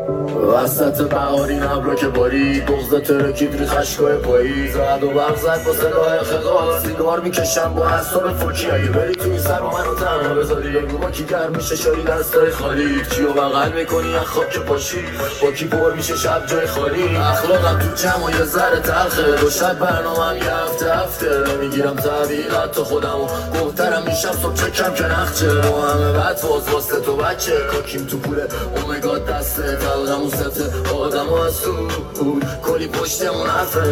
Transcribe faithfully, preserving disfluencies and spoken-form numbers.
وسط بهارین ابرا که باری بغض ترکید ری خشکای پایی زد و برق زد با صدای خدا سیگار میکشم با اعصاب فوکی اگه بری توی سر و منو تنها بذاری بگو با کی گرم میشه شاری دستای خالی چیو بغل میکنی از خواب که پاشی با کی پر میشه شب جای خالی اخلاقم تو جمع و یه ذره تلخه دو شب برنامه‌م یه هفته هفته نمیگیرم طبیعت تو خودم و گفترم میشم صبح چکم که نخچه ما همه بد فاز واسه تو بچه کاکیم تو پوله اومگاد دسته تلقم و سته آدم و از تو کلی پشتمون حرفه